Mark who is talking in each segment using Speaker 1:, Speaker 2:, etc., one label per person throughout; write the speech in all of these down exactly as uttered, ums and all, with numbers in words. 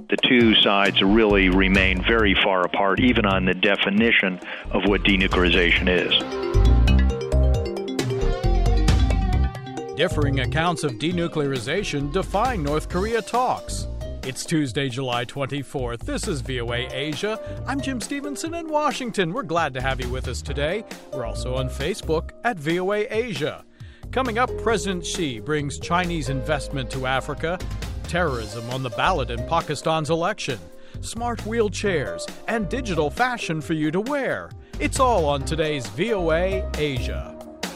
Speaker 1: The two sides really remain very far apart, even on the definition of what denuclearization is.
Speaker 2: Differing accounts of denuclearization define North Korea talks. It's Tuesday, July twenty-fourth. This is V O A Asia. I'm Jim Stevenson in Washington. We're glad to have you with us today. We're also on Facebook at V O A Asia. Coming up, President Xi brings Chinese investment to Africa, terrorism on the ballot in Pakistan's election, smart wheelchairs, and digital fashion for you to wear. It's all on today's V O A Asia.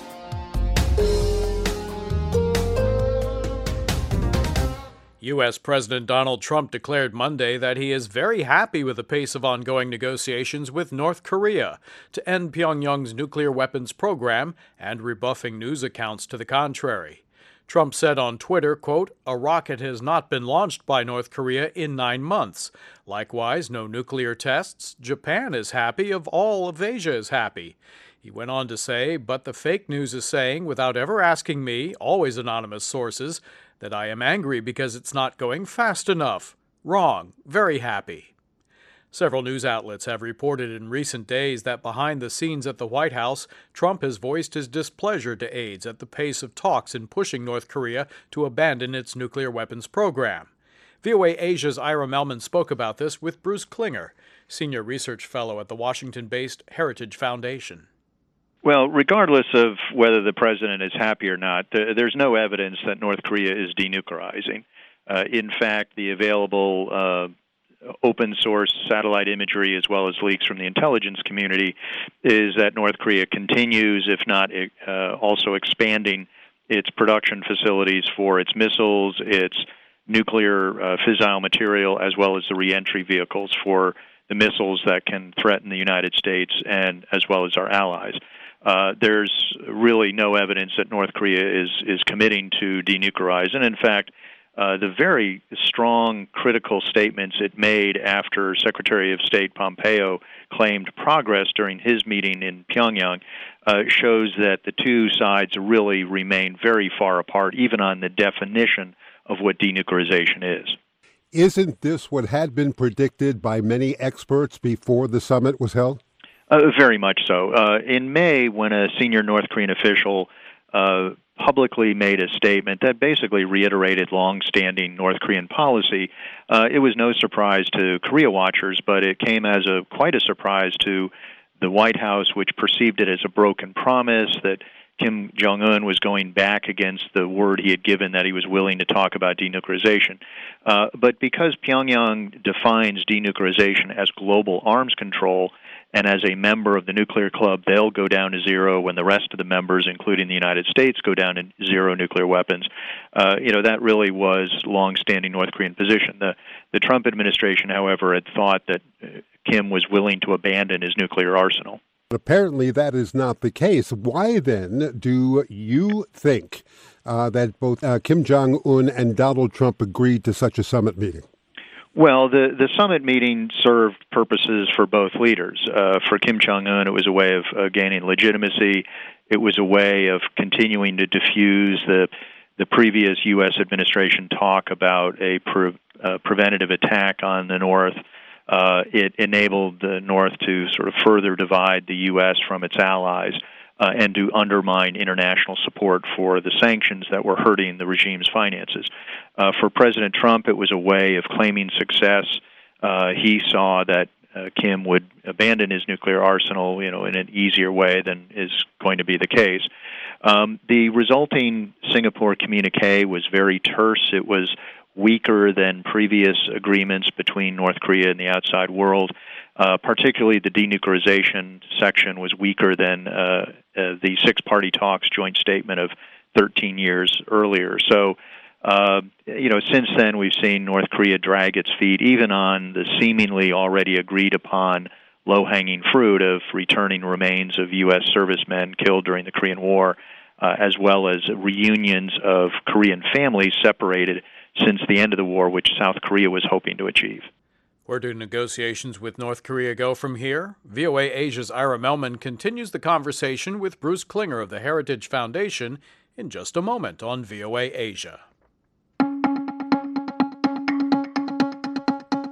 Speaker 2: U S. President Donald Trump declared Monday that he is very happy with the pace of ongoing negotiations with North Korea to end Pyongyang's nuclear weapons program and rebuffing news accounts to the contrary. Trump said on Twitter, quote, "A rocket has not been launched by North Korea in nine months. Likewise, no nuclear tests. Japan is happy. Of all of Asia is happy." He went on to say, "But the fake news is saying, without ever asking me, always anonymous sources, that I am angry because it's not going fast enough. Wrong. Very happy." Several news outlets have reported in recent days that behind the scenes at the White House, Trump has voiced his displeasure to aides at the pace of talks in pushing North Korea to abandon its nuclear weapons program. V O A Asia's Ira Melman spoke about this with Bruce Klinger, Senior Research Fellow at the Washington-based Heritage Foundation.
Speaker 1: Well, regardless of whether the president is happy or not, th- there's no evidence that North Korea is denuclearizing. Uh, in fact, the available uh, open-source satellite imagery, as well as leaks from the intelligence community, is that North Korea continues, if not uh, also expanding its production facilities for its missiles, its nuclear uh, fissile material, as well as the reentry vehicles for the missiles that can threaten the United States and as well as our allies. Uh, there's really no evidence that North Korea is, is committing to denuclearize. And in fact, uh, the very strong critical statements it made after Secretary of State Pompeo claimed progress during his meeting in Pyongyang uh, shows that the two sides really remain very far apart, even on the definition of what denuclearization is.
Speaker 3: Isn't this what had been predicted by many experts before the summit was held?
Speaker 1: Uh, very much so. Uh, in May, when a senior North Korean official uh, publicly made a statement that basically reiterated long-standing North Korean policy, uh, it was no surprise to Korea watchers, but it came as a quite a surprise to the White House, which perceived it as a broken promise that Kim Jong-un was going back against the word he had given that he was willing to talk about denuclearization. Uh, but because Pyongyang defines denuclearization as global arms control, and as a member of the nuclear club, they'll go down to zero when the rest of the members, including the United States, go down to zero nuclear weapons. Uh, you know, that really was long-standing North Korean position. The, the Trump administration, however, had thought that uh, Kim was willing to abandon his nuclear arsenal.
Speaker 3: Apparently that is not the case. Why then do you think uh, that both uh, Kim Jong-un and Donald Trump agreed to such a summit meeting?
Speaker 1: Well, the, the summit meeting served purposes for both leaders. Uh, for Kim Jong-un, it was a way of uh, gaining legitimacy. It was a way of continuing to diffuse the the previous U S administration talk about a pre, uh, preventative attack on the North. Uh, it enabled the North to sort of further divide the U S from its allies uh, and to undermine international support for the sanctions that were hurting the regime's finances. Uh, for President Trump, it was a way of claiming success. Uh, he saw that uh, Kim would abandon his nuclear arsenal, you know, in an easier way than is going to be the case. Um, the resulting Singapore communique was very terse. It was weaker than previous agreements between North Korea and the outside world. Uh, particularly the denuclearization section was weaker than uh, uh, the six-party talks joint statement of thirteen years earlier. So, uh, you know, since then we've seen North Korea drag its feet, even on the seemingly already agreed-upon low-hanging fruit of returning remains of U S servicemen killed during the Korean War, uh, as well as reunions of Korean families separated since the end of the war, which South Korea was hoping to achieve.
Speaker 2: Where do negotiations with North Korea go from here? V O A Asia's Ira Melman continues the conversation with Bruce Klinger of the Heritage Foundation in just a moment on V O A Asia.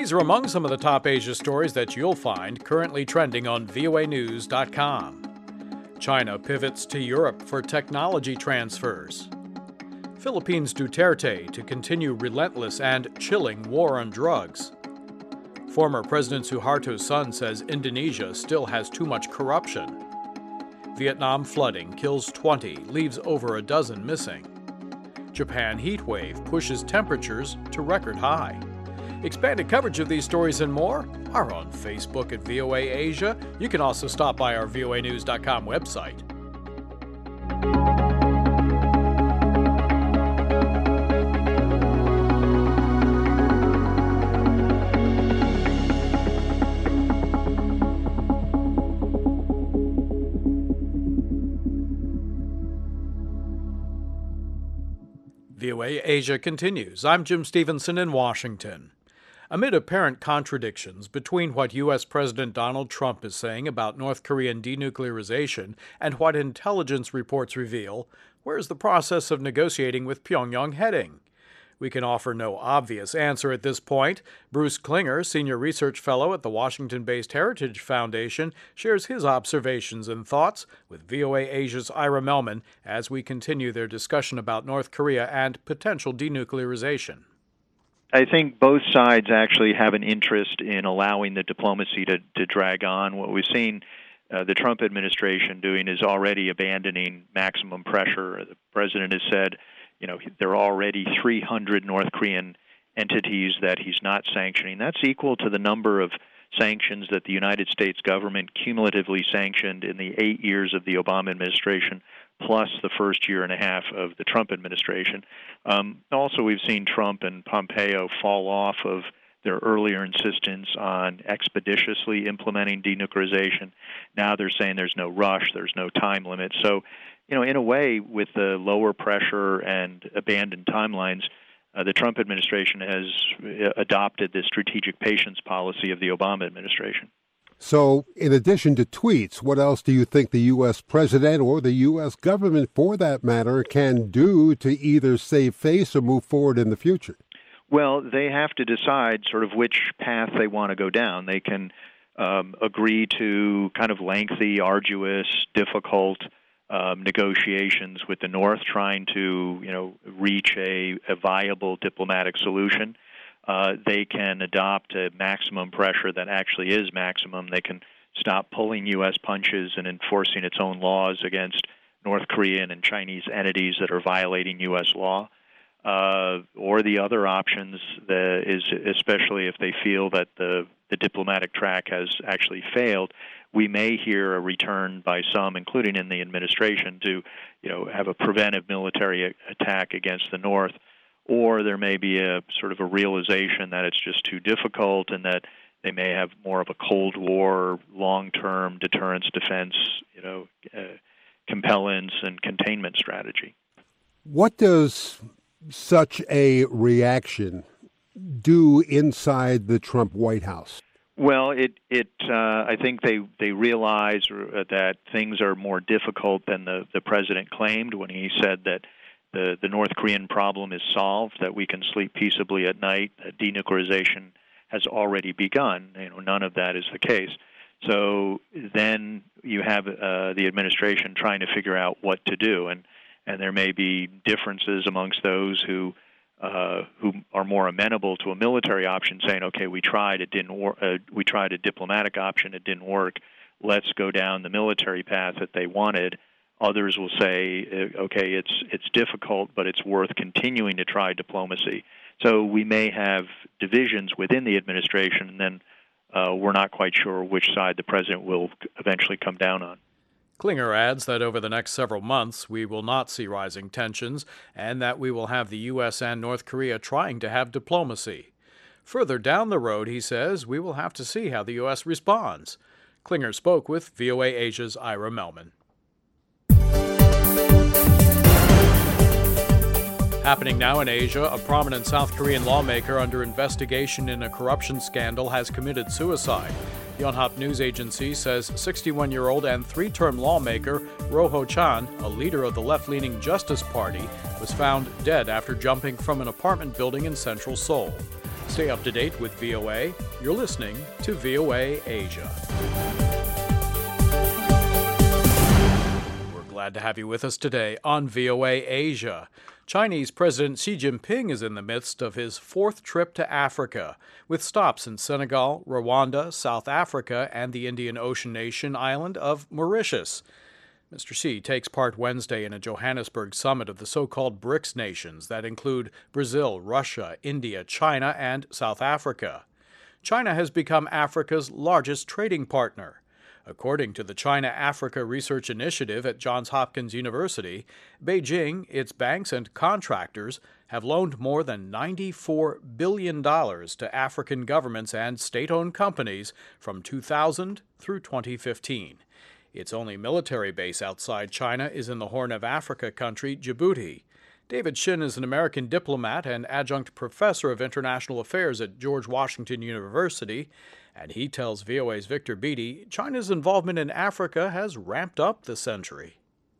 Speaker 2: These are among some of the top Asia stories that you'll find currently trending on V O A news dot com. China pivots to Europe for technology transfers. Philippines Duterte to continue relentless and chilling war on drugs. Former President Suharto's son says Indonesia still has too much corruption. Vietnam flooding kills twenty, leaves over a dozen missing. Japan heat wave pushes temperatures to record high. Expanded coverage of these stories and more are on Facebook at V O A Asia. You can also stop by our V O A news dot com website. V O A Asia continues. I'm Jim Stevenson in Washington. Amid apparent contradictions between what U S. President Donald Trump is saying about North Korean denuclearization and what intelligence reports reveal, where's the process of negotiating with Pyongyang heading? We can offer no obvious answer at this point. Bruce Klinger, Senior Research Fellow at the Washington-based Heritage Foundation, shares his observations and thoughts with V O A Asia's Ira Melman as we continue their discussion about North Korea and potential denuclearization.
Speaker 1: I think both sides actually have an interest in allowing the diplomacy to, to drag on. What we've seen uh, the Trump administration doing is already abandoning maximum pressure. The president has said, you know, there are already three hundred North Korean entities that he's not sanctioning. That's equal to the number of sanctions that the United States government cumulatively sanctioned in the eight years of the Obama administration, plus the first year and a half of the Trump administration. Um, also, we've seen Trump and Pompeo fall off of their earlier insistence on expeditiously implementing denuclearization. Now they're saying there's no rush, there's no time limit. So, you know, in a way, with the lower pressure and abandoned timelines, uh, the Trump administration has adopted the strategic patience policy of the Obama administration.
Speaker 3: So, in addition to tweets, what else do you think the U S president or the U S government, for that matter, can do to either save face or move forward in the future?
Speaker 1: Well, they have to decide sort of which path they want to go down. They can um, agree to kind of lengthy, arduous, difficult um, negotiations with the North, trying to, you know, reach a, a viable diplomatic solution. Uh, they can adopt a maximum pressure that actually is maximum. They can stop pulling U S punches and enforcing its own laws against North Korean and Chinese entities that are violating U S law. Uh, or the other options the, is, especially if they feel that the, the diplomatic track has actually failed, we may hear a return by some, including in the administration, to, you know, have a preventive military attack against the North. Or there may be a sort of a realization that it's just too difficult and that they may have more of a Cold War, long-term deterrence, defense, you know, uh, compellence and containment strategy.
Speaker 3: What does such a reaction do inside the Trump White House?
Speaker 1: Well, it it uh, I think they they realize that things are more difficult than the, the president claimed when he said that the the North Korean problem is solved, that we can sleep peaceably at night, that denuclearization has already begun. You know, none of that is the case. So then you have uh, the administration trying to figure out what to do, and and there may be differences amongst those who uh, who are more amenable to a military option, saying, "Okay, we tried, it didn't work. Uh, we tried a diplomatic option, it didn't work. Let's go down the military path that they wanted." Others will say, "Okay, it's it's difficult, but it's worth continuing to try diplomacy." So we may have divisions within the administration, and then uh, we're not quite sure which side the president will eventually come down on.
Speaker 2: Klinger adds that over the next several months, we will not see rising tensions and that we will have the U S and North Korea trying to have diplomacy. Further down the road, he says, we will have to see how the U S responds. Klinger spoke with V O A Asia's Ira Melman. Happening now in Asia, a prominent South Korean lawmaker under investigation in a corruption scandal has committed suicide. Yonhap News Agency says sixty-one-year-old and three-term lawmaker Roh Ho-chan, a leader of the left-leaning Justice Party, was found dead after jumping from an apartment building in central Seoul. Stay up to date with V O A. You're listening to V O A Asia. We're glad to have you with us today on V O A Asia. Chinese President Xi Jinping is in the midst of his fourth trip to Africa, with stops in Senegal, Rwanda, South Africa, and the Indian Ocean nation island of Mauritius. Mister Xi takes part Wednesday in a Johannesburg summit of the so-called BRICS nations that include Brazil, Russia, India, China, and South Africa. China has become Africa's largest trading partner. According to the China-Africa Research Initiative at Johns Hopkins University, Beijing, its banks, and contractors have loaned more than ninety-four billion dollars to African governments and state-owned companies from two thousand through twenty fifteen. Its only military base outside China is in the Horn of Africa country, Djibouti. David Shin is an American diplomat and adjunct professor of international affairs at George Washington University, and he tells V O A's Victor Beattie China's involvement in Africa has ramped up this century.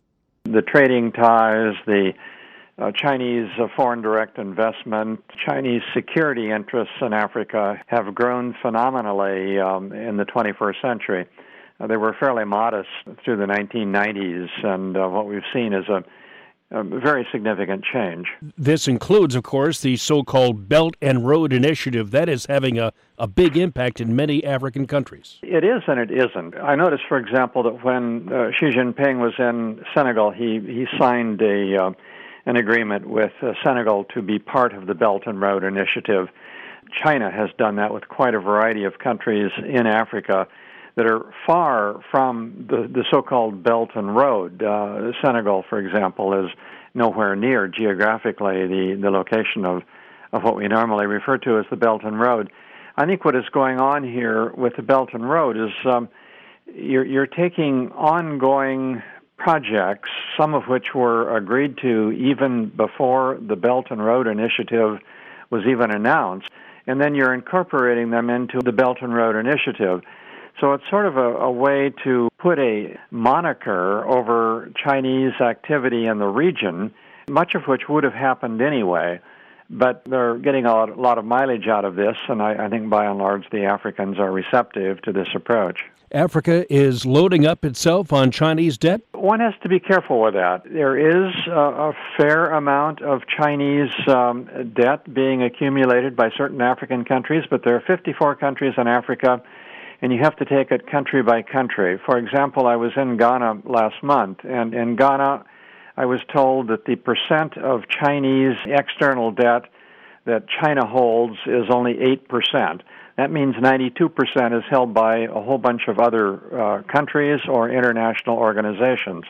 Speaker 4: The trading ties, the uh, Chinese uh, foreign direct investment, Chinese security interests in Africa have grown phenomenally um, in the twenty-first century. Uh, they were fairly modest through the nineteen nineties, and uh, what we've seen is a A very significant change.
Speaker 5: This includes, of course, the so-called Belt and Road Initiative. That is having a, a big impact in many African countries.
Speaker 4: It is and it isn't. I noticed, for example, that when uh, Xi Jinping was in Senegal, he, he signed a uh, an agreement with uh, Senegal to be part of the Belt and Road Initiative. China has done that with quite a variety of countries in Africa that are far from the, the so-called Belt and Road. Uh, Senegal, for example, is nowhere near geographically the, the location of, of what we normally refer to as the Belt and Road. I think what is going on here with the Belt and Road is um, you're, you're taking ongoing projects, some of which were agreed to even before the Belt and Road Initiative was even announced, and then you're incorporating them into the Belt and Road Initiative. So it's sort of a, a way to put a moniker over Chinese activity in the region, much of which would have happened anyway. But they're getting a lot, a lot of mileage out of this, and I, I think by and large the Africans are receptive to this approach.
Speaker 5: Africa is loading up itself on Chinese debt?
Speaker 4: One has to be careful with that. There is a, a fair amount of Chinese um, debt being accumulated by certain African countries, but there are fifty-four countries in Africa, and you have to take it country by country. For example, I was in Ghana last month, and in Ghana, I was told that the percent of Chinese external debt that China holds is only eight percent. That means ninety-two percent is held by a whole bunch of other uh, countries or international organizations.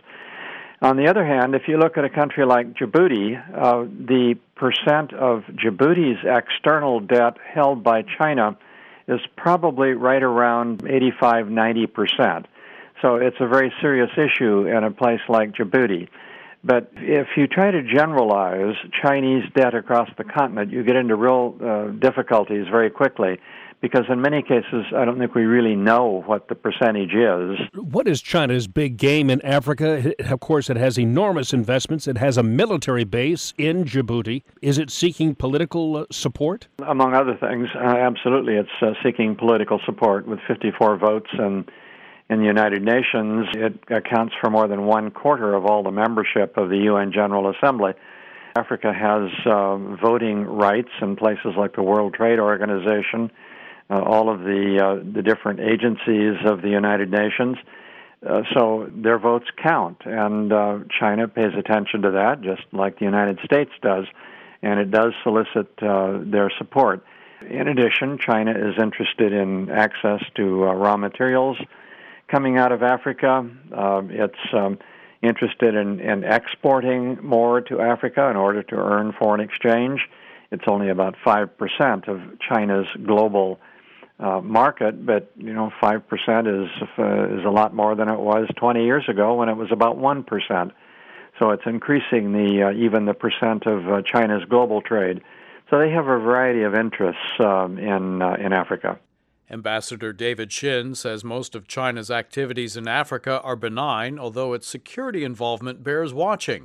Speaker 4: On the other hand, if you look at a country like Djibouti, uh, the percent of Djibouti's external debt held by China is probably right around eighty-five, ninety percent. So it's a very serious issue in a place like Djibouti. But if you try to generalize Chinese debt across the continent, you get into real uh, difficulties very quickly, because in many cases, I don't think we really know what the percentage is.
Speaker 5: What is China's big game in Africa? Of course, it has enormous investments. It has a military base in Djibouti. Is it seeking political support?
Speaker 4: Among other things, uh, absolutely. It's uh, seeking political support with fifty-four votes, and in the United Nations, it accounts for more than one quarter of all the membership of the U N General Assembly. Africa has uh, voting rights in places like the World Trade Organization, Uh, all of the uh, the different agencies of the United Nations. Uh, so their votes count, and uh, China pays attention to that, just like the United States does, and it does solicit uh, their support. In addition, China is interested in access to uh, raw materials coming out of Africa. Uh, it's um, interested in, in exporting more to Africa in order to earn foreign exchange. It's only about five percent of China's global Uh, market, but you know, five percent is uh, is a lot more than it was twenty years ago when it was about one percent. So it's increasing the uh, even the percent of uh, China's global trade. So they have a variety of interests um, in uh, in Africa.
Speaker 2: Ambassador David Shin says most of China's activities in Africa are benign, although its security involvement bears watching.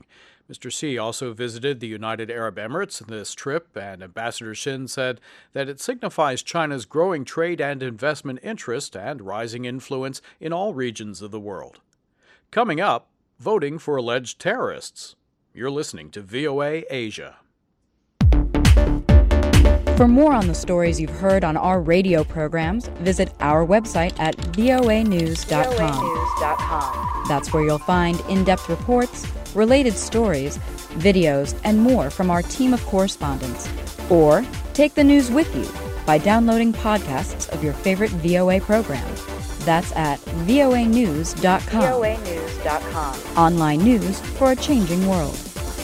Speaker 2: Mister Xi also visited the United Arab Emirates in this trip, and Ambassador Shin said that it signifies China's growing trade and investment interest and rising influence in all regions of the world. Coming up, voting for alleged terrorists. You're listening to V O A Asia.
Speaker 6: For more on the stories you've heard on our radio programs, visit our website at voa news dot com. That's where you'll find in-depth reports, related stories, videos, and more from our team of correspondents. Or take the news with you by downloading podcasts of your favorite V O A program. That's at voa news dot com. voa news dot com. Online news for a changing world.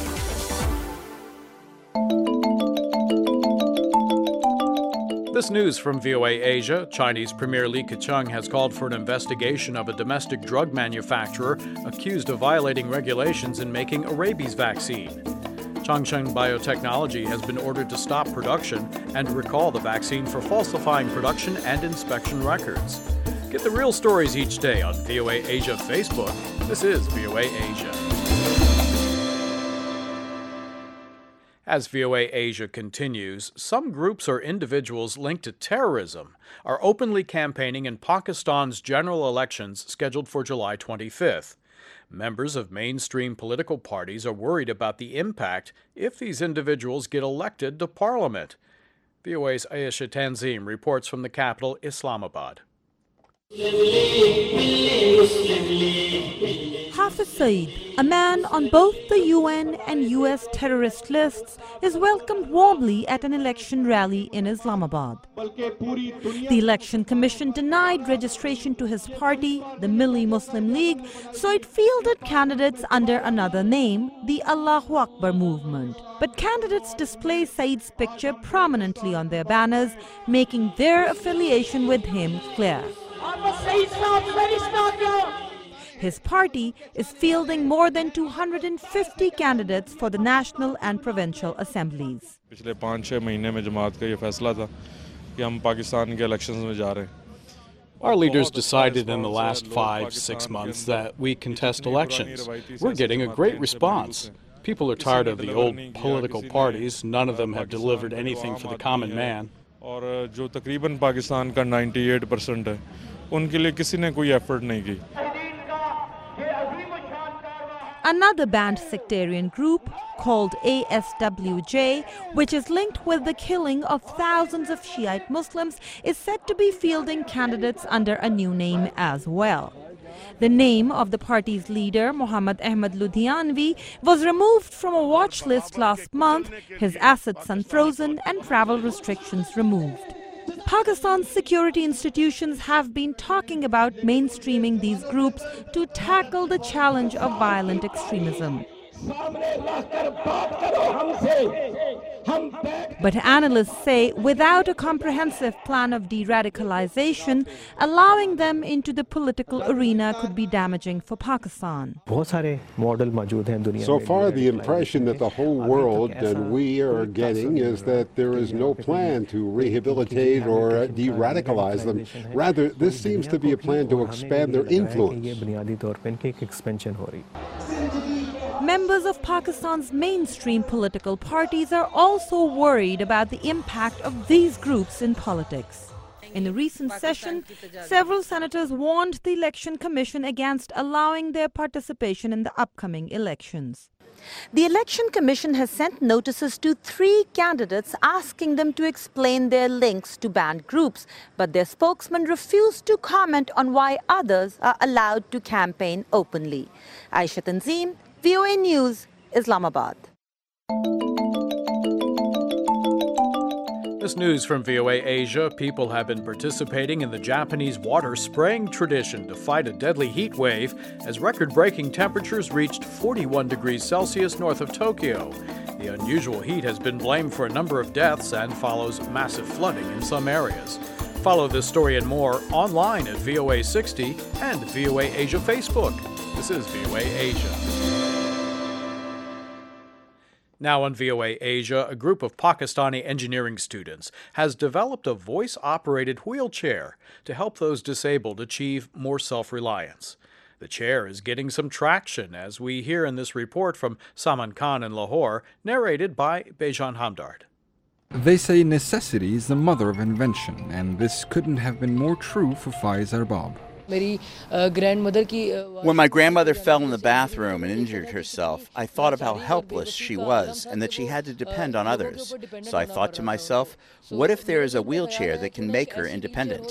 Speaker 2: This news from V O A Asia. Chinese Premier Li Keqiang has called for an investigation of a domestic drug manufacturer accused of violating regulations in making a rabies vaccine. Changsheng Biotechnology has been ordered to stop production and recall the vaccine for falsifying production and inspection records. Get the real stories each day on V O A Asia Facebook. This is V O A Asia. As V O A Asia continues, some groups or individuals linked to terrorism are openly campaigning in Pakistan's general elections scheduled for July twenty-fifth. Members of mainstream political parties are worried about the impact if these individuals get elected to parliament. V O A's Ayesha Tanzim reports from the capital, Islamabad.
Speaker 7: Hafiz Saeed, a man on both the U N and U S terrorist lists, is welcomed warmly at an election rally in Islamabad. The Election Commission denied registration to his party, the Milli Muslim League, so it fielded candidates under another name, the Allahu Akbar movement. But candidates display Saeed's picture prominently on their banners, making their affiliation with him clear. His party is fielding more than two hundred fifty candidates for the national and provincial assemblies.
Speaker 8: पिछले पाँच छह महीने में जमात का ये फैसला था कि हम पाकिस्तान के इलेक्शंस में जा रहे हैं.
Speaker 2: Our leaders decided in the last five, six months that we contest elections. We're getting a great response. People are tired of the old political parties. None of them have delivered anything for the common man.
Speaker 8: और जो तकरीबन पाकिस्तान का अट्ठानवे percent है, उनके लिए किसी ने कोई एफर्ट नहीं की.
Speaker 7: Another banned sectarian group, called A S W J, which is linked with the killing of thousands of Shiite Muslims, is said to be fielding candidates under a new name as well. The name of the party's leader, Muhammad Ahmad Ludhianvi, was removed from a watch list last month, his assets unfrozen and travel restrictions removed. Pakistan's security institutions have been talking about mainstreaming these groups to tackle the challenge of violent extremism. But analysts say without a comprehensive plan of de-radicalization, allowing them into the political arena could be damaging for Pakistan.
Speaker 3: So far, the impression that the whole world and we are getting is that there is no plan to rehabilitate or de-radicalize them. Rather, this seems to be a plan to expand their influence.
Speaker 7: Members of Pakistan's mainstream political parties are also worried about the impact of these groups in politics. In a recent session, several senators warned the Election Commission against allowing their participation in the upcoming elections. The Election Commission has sent notices to three candidates asking them to explain their links to banned groups, but their spokesman refused to comment on why others are allowed to campaign openly. Ayesha Tanzim, V O A News, Islamabad.
Speaker 2: This news from V O A Asia. People have been participating in the Japanese water spraying tradition to fight a deadly heat wave as record-breaking temperatures reached forty-one degrees Celsius north of Tokyo. The unusual heat has been blamed for a number of deaths and follows massive flooding in some areas. Follow this story and more online at V O A sixty and V O A Asia Facebook. This is V O A Asia. Now on V O A Asia, a group of Pakistani engineering students has developed a voice-operated wheelchair to help those disabled achieve more self-reliance. The chair is getting some traction, as we hear in this report from Saman Khan in Lahore, narrated by Bejan Hamdard.
Speaker 9: They say necessity is the mother of invention, and this couldn't have been more true for Faiz Arbab.
Speaker 10: When my grandmother fell in the bathroom and injured herself, I thought of how helpless she was and that she had to depend on others. So I thought to myself, what if there is a wheelchair that can make her independent?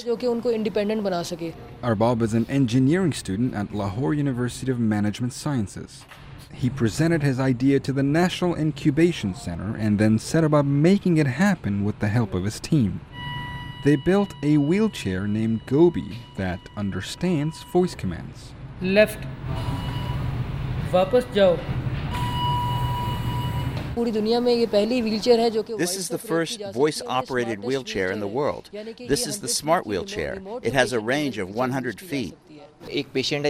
Speaker 9: Arbab is an engineering student at Lahore University of Management Sciences. He presented his idea to the National Incubation Center and then set about making it happen with the help of his team. They built a wheelchair named Gobi that understands voice commands.
Speaker 11: Left. Wapas jao.
Speaker 10: This is the first voice-operated wheelchair in the world. This is the smart wheelchair. It has a range of one hundred feet.
Speaker 12: A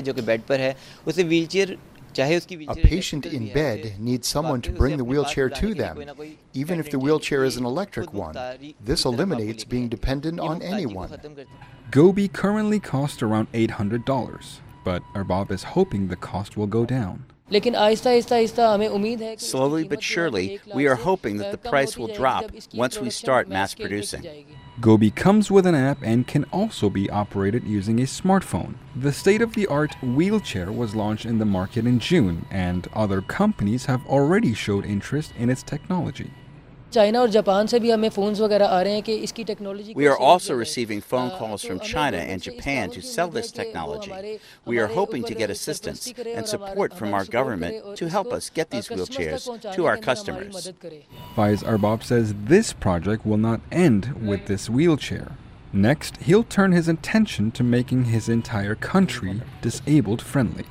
Speaker 12: patient in bed needs someone to bring the wheelchair to them, even if the wheelchair is an electric one. This eliminates being dependent on anyone.
Speaker 9: Gobi currently costs around eight hundred dollars, but Arbab is hoping the cost will go down.
Speaker 10: Slowly but surely, we are hoping that the price will drop once we start mass producing.
Speaker 9: Gobi comes with an app and can also be operated using a smartphone. The state-of-the-art wheelchair was launched in the market in June, and other companies have already showed interest in its technology.
Speaker 10: We are also receiving phone calls from China and Japan to sell this technology. We are hoping to get assistance and support from our government to help us get these wheelchairs to our customers.
Speaker 9: Faiz Arbab says this project will not end with this wheelchair. Next, he'll turn his attention to making his entire country disabled friendly.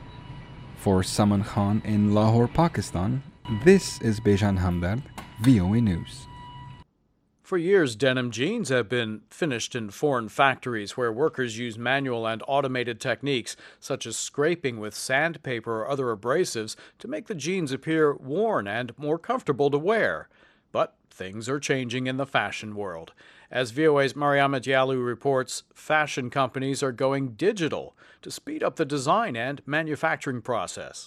Speaker 9: For Saman Khan in Lahore, Pakistan, this is Bejan Hamdard, V O A News.
Speaker 2: For years, denim jeans have been finished in foreign factories where workers use manual and automated techniques, such as scraping with sandpaper or other abrasives, to make the jeans appear worn and more comfortable to wear. But things are changing in the fashion world. As V O A's Mariama Diallo reports, fashion companies are going digital to speed up the design and manufacturing process.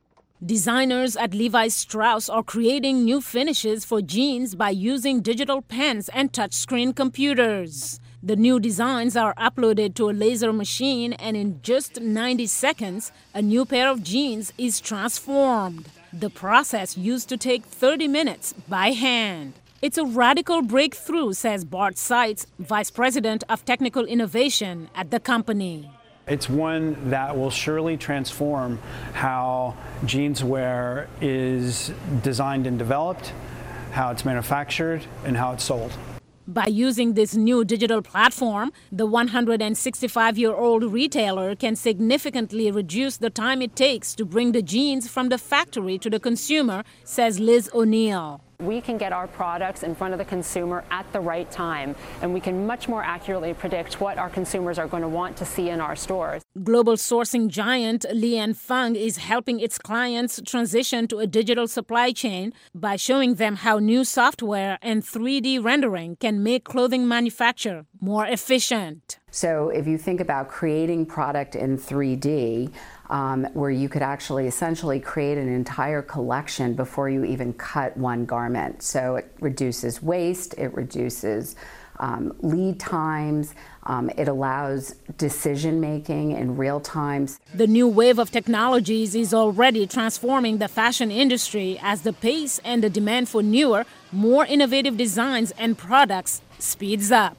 Speaker 13: Designers at Levi Strauss are creating new finishes for jeans by using digital pens and touchscreen computers. The new designs are uploaded to a laser machine, and in just ninety seconds, a new pair of jeans is transformed. The process used to take thirty minutes by hand. It's a radical breakthrough, says Bart Seitz, Vice President of Technical Innovation at the company.
Speaker 14: It's one that will surely transform how jeanswear is designed and developed, how it's manufactured, and how it's sold.
Speaker 13: By using this new digital platform, the one hundred sixty-five-year-old retailer can significantly reduce the time it takes to bring the jeans from the factory to the consumer, says Liz O'Neill.
Speaker 15: We can get our products in front of the consumer at the right time, and we can much more accurately predict what our consumers are going to want to see in our stores.
Speaker 13: Global sourcing giant Lian Feng is helping its clients transition to a digital supply chain by showing them how new software and three D rendering can make clothing manufacture more efficient.
Speaker 16: So if you think about creating product in three D, um, where you could actually essentially create an entire collection before you even cut one garment. So it reduces waste, it reduces um, lead times, um, it allows decision making in real time.
Speaker 13: The new wave of technologies is already transforming the fashion industry as the pace and the demand for newer, more innovative designs and products speeds up.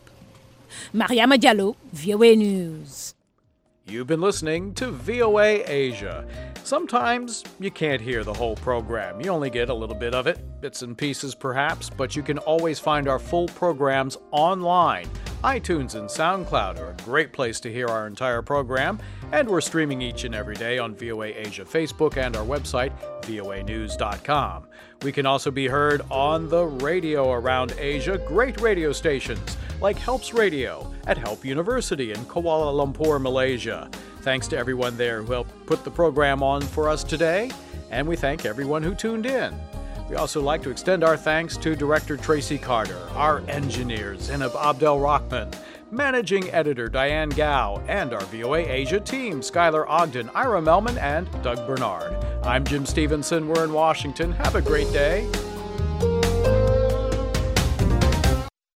Speaker 13: Mariama Diallo, V O A News.
Speaker 2: You've been listening to V O A Asia. Sometimes you can't hear the whole program. You only get a little bit of it, bits and pieces perhaps, but you can always find our full programs online. iTunes and SoundCloud are a great place to hear our entire program, and we're streaming each and every day on V O A Asia Facebook and our website, V O A news dot com. We can also be heard on the radio around Asia, great radio stations like Helps Radio at Help University in Kuala Lumpur, Malaysia. Thanks to everyone there who helped put the program on for us today, and we thank everyone who tuned in. We also like to extend our thanks to Director Tracy Carter, our engineers, Zinab Abdel Rahman, Managing Editor Diane Gao, and our V O A Asia team, Skylar Ogden, Ira Melman, and Doug Bernard. I'm Jim Stevenson. We're in Washington. Have a great day.